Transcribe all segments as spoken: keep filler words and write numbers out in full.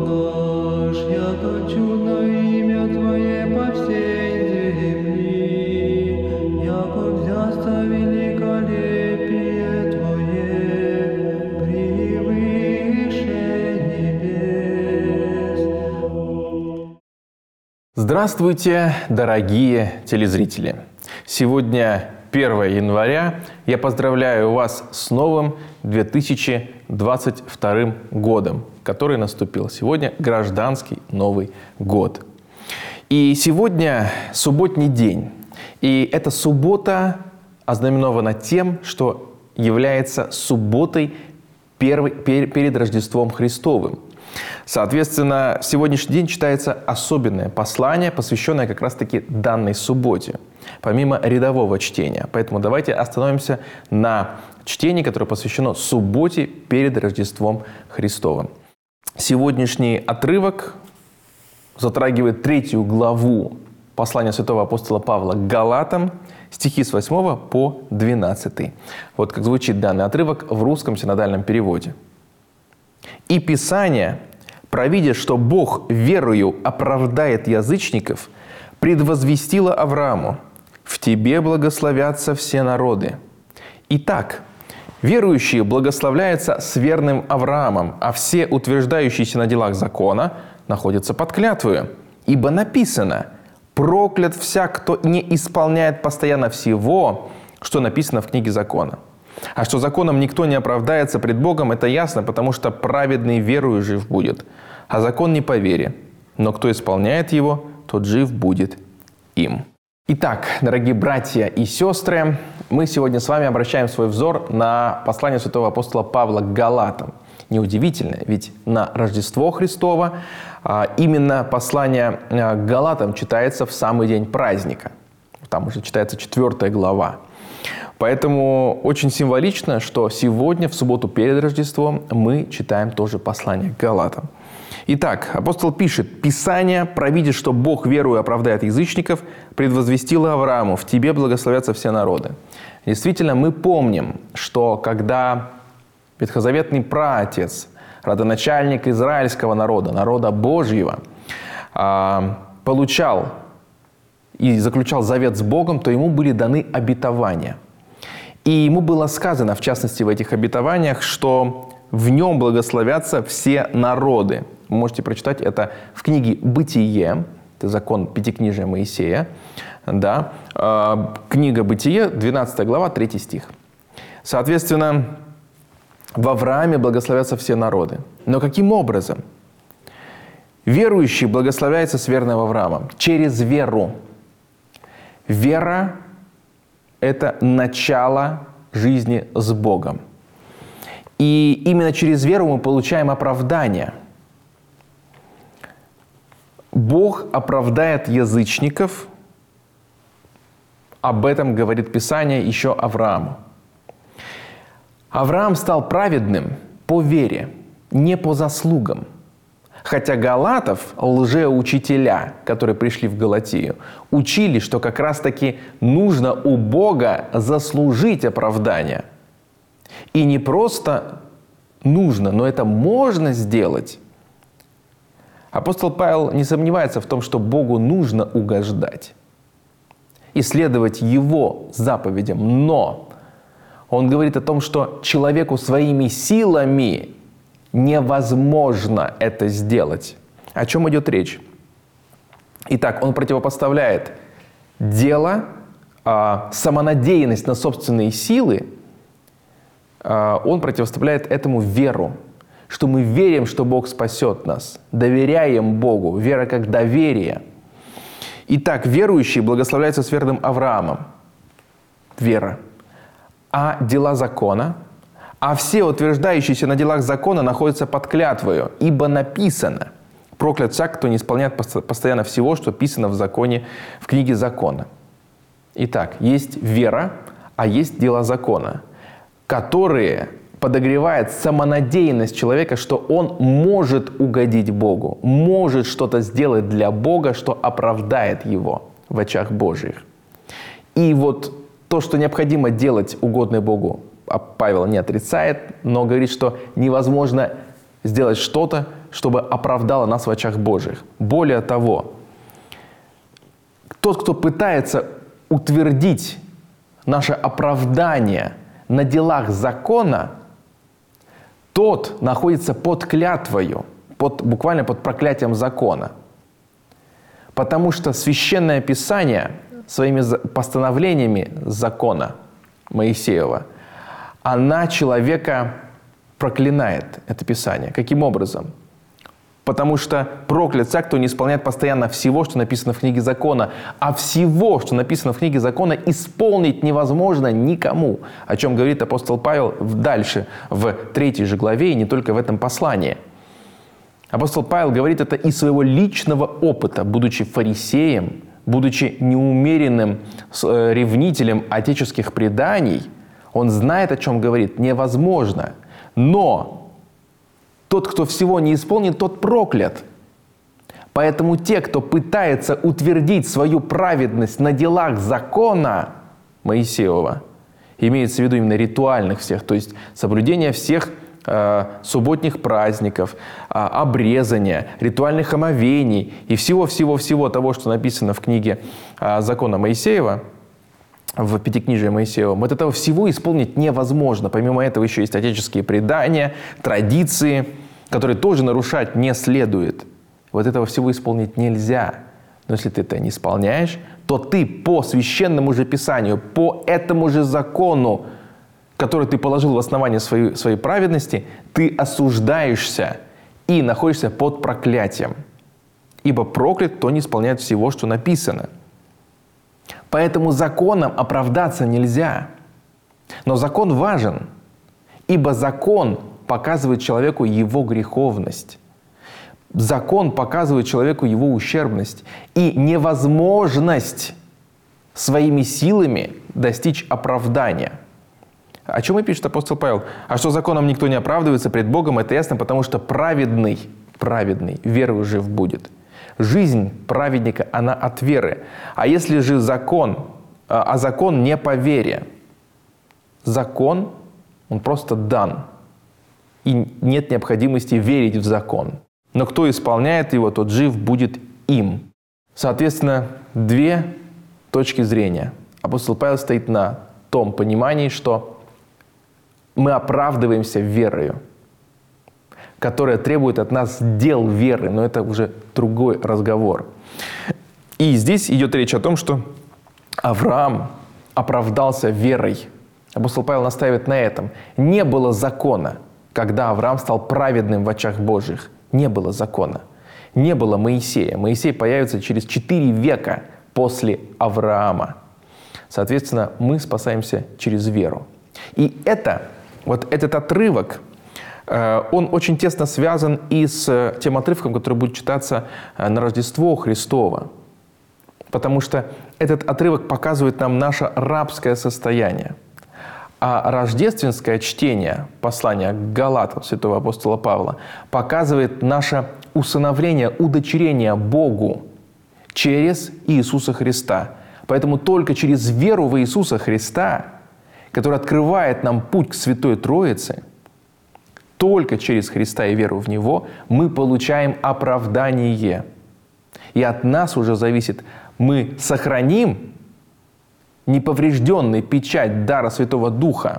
наш, яко чудно имя Твое по всей земли, яко взясто великолепие Твое превыше небес. Здравствуйте, дорогие телезрители! Сегодня первое января. Я поздравляю вас с новым две тысячи двадцать вторым годом, который наступил. Сегодня гражданский Новый год. И сегодня субботний день. И эта суббота ознаменована тем, что является субботой первой, пер, перед Рождеством Христовым. Соответственно, в сегодняшний день читается особенное послание, посвященное как раз-таки данной субботе, помимо рядового чтения. Поэтому давайте остановимся на чтении, которое посвящено субботе перед Рождеством Христовым. Сегодняшний отрывок затрагивает третью главу послания святого апостола Павла к Галатам, стихи с восьмого по двенадцатый. Вот как звучит данный отрывок в русском синодальном переводе. «И Писание, провидя, что Бог верою оправдает язычников, предвозвестило Аврааму: в тебе благословятся все народы. Итак, верующие благословляются с верным Авраамом, а все утверждающиеся на делах закона находятся под клятвою. Ибо написано: проклят всяк, кто не исполняет постоянно всего, что написано в книге закона. А что законом никто не оправдается пред Богом, это ясно, потому что праведный верою жив будет. А закон не по вере, но кто исполняет его, тот жив будет им». Итак, дорогие братья и сестры, мы сегодня с вами обращаем свой взор на послание святого апостола Павла к Галатам. Неудивительно, ведь на Рождество Христово именно послание к Галатам читается в самый день праздника. Там уже читается четвертая глава. Поэтому очень символично, что сегодня, в субботу перед Рождеством, мы читаем тоже послание к Галатам. Итак, апостол пишет: «Писание, провидя, что Бог верою оправдает язычников, предвозвестило Аврааму: в тебе благословятся все народы». Действительно, мы помним, что когда ветхозаветный праотец, родоначальник израильского народа, народа Божьего, получал и заключал завет с Богом, то ему были даны обетования. И ему было сказано, в частности, в этих обетованиях, что в нем благословятся все народы. Вы можете прочитать это в книге «Бытие», это закон Пятикнижия Моисея, да, книга «Бытие», двенадцатая глава, третий стих. Соответственно, в Аврааме благословятся все народы. Но каким образом? Верующий благословляется с верным Авраамом через веру. Вера – это начало жизни с Богом. И именно через веру мы получаем оправдание. Бог оправдает язычников. Об этом говорит Писание еще Аврааму. Авраам стал праведным по вере, не по заслугам. Хотя галатов, лжеучителя, которые пришли в Галатию, учили, что как раз-таки нужно у Бога заслужить оправдание. И не просто нужно, но это можно сделать. Апостол Павел не сомневается в том, что Богу нужно угождать и следовать Его заповедям. Но он говорит о том, что человеку своими силами невозможно это сделать. О чем идет речь? Итак, он противопоставляет дело, самонадеянность на собственные силы, он противопоставляет этому веру, что мы верим, что Бог спасет нас, доверяем Богу, вера как доверие. Итак, верующие благословляются с верным Авраамом, вера, а дела закона, а все утверждающиеся на делах закона находятся под клятвою, ибо написано: проклят всяк, кто не исполняет постоянно всего, что писано в законе, в книге закона. Итак, есть вера, а есть дела закона, которые подогревают самонадеянность человека, что он может угодить Богу, может что-то сделать для Бога, что оправдает его в очах Божьих. И вот то, что необходимо делать угодное Богу, Павел не отрицает, но говорит, что невозможно сделать что-то, чтобы оправдало нас в очах Божьих. Более того, тот, кто пытается утвердить наше оправдание на делах закона, тот находится под клятвою, под, буквально под проклятием закона. Потому что Священное Писание своими постановлениями закона Моисеева, она человека проклинает, это Писание. Каким образом? Потому что проклят всяк, кто не исполняет постоянно всего, что написано в книге закона. А всего, что написано в книге закона, исполнить невозможно никому. О чем говорит апостол Павел дальше, в третьей же главе, и не только в этом послании. Апостол Павел говорит это из своего личного опыта, будучи фарисеем, будучи неумеренным ревнителем отеческих преданий. Он знает, о чем говорит, невозможно. Но тот, кто всего не исполнит, тот проклят. Поэтому те, кто пытается утвердить свою праведность на делах закона Моисеева, имеется в виду именно ритуальных всех, то есть соблюдение всех э, субботних праздников, э, обрезания, ритуальных омовений и всего-всего-всего того, что написано в книге э, закона Моисеева, в Пятикнижии Моисеева, вот этого всего исполнить невозможно. Помимо этого еще есть отеческие предания, традиции, которые тоже нарушать не следует. Вот этого всего исполнить нельзя. Но если ты это не исполняешь, то ты по священному же Писанию, по этому же закону, который ты положил в основание своей, своей праведности, ты осуждаешься и находишься под проклятием. Ибо проклят, кто не исполняет всего, что написано. Поэтому законом оправдаться нельзя. Но закон важен, ибо закон показывает человеку его греховность. Закон показывает человеку его ущербность и невозможность своими силами достичь оправдания. О чем и пишет апостол Павел? А что законом никто не оправдывается пред Богом, это ясно, потому что праведный, праведный верою жив будет. Жизнь праведника, она от веры. А если же закон, а закон не по вере, закон, он просто дан. И нет необходимости верить в закон. Но кто исполняет его, тот жив будет им. Соответственно, две точки зрения. Апостол Павел стоит на том понимании, что мы оправдываемся верою, которая требует от нас дел веры, но это уже другой разговор. И здесь идет речь о том, что Авраам оправдался верой. Апостол Павел настаивает на этом. Не было закона, когда Авраам стал праведным в очах Божьих. Не было закона. Не было Моисея. Моисей появится через четыре века после Авраама. Соответственно, мы спасаемся через веру. И это, вот этот отрывок, он очень тесно связан и с тем отрывком, который будет читаться на Рождество Христово. Потому что этот отрывок показывает нам наше рабское состояние. А рождественское чтение послания к Галатам святого апостола Павла показывает наше усыновление, удочерение Богу через Иисуса Христа. Поэтому только через веру в Иисуса Христа, который открывает нам путь к Святой Троице, только через Христа и веру в Него мы получаем оправдание. И от нас уже зависит, мы сохраним неповрежденный печать дара Святого Духа,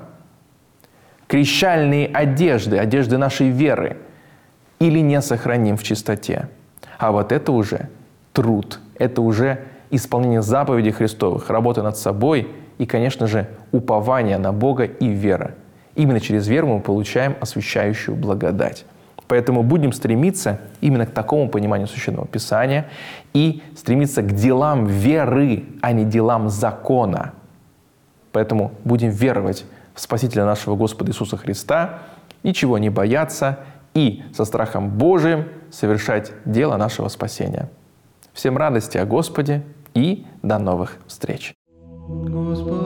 крещальные одежды, одежды нашей веры, или не сохраним в чистоте. А вот это уже труд, это уже исполнение заповедей Христовых, работа над собой и, конечно же, упование на Бога и вера. Именно через веру мы получаем освящающую благодать. Поэтому будем стремиться именно к такому пониманию Священного Писания и стремиться к делам веры, а не делам закона. Поэтому будем веровать в Спасителя нашего Господа Иисуса Христа, ничего не бояться и со страхом Божиим совершать дело нашего спасения. Всем радости о Господе и до новых встреч! Господи.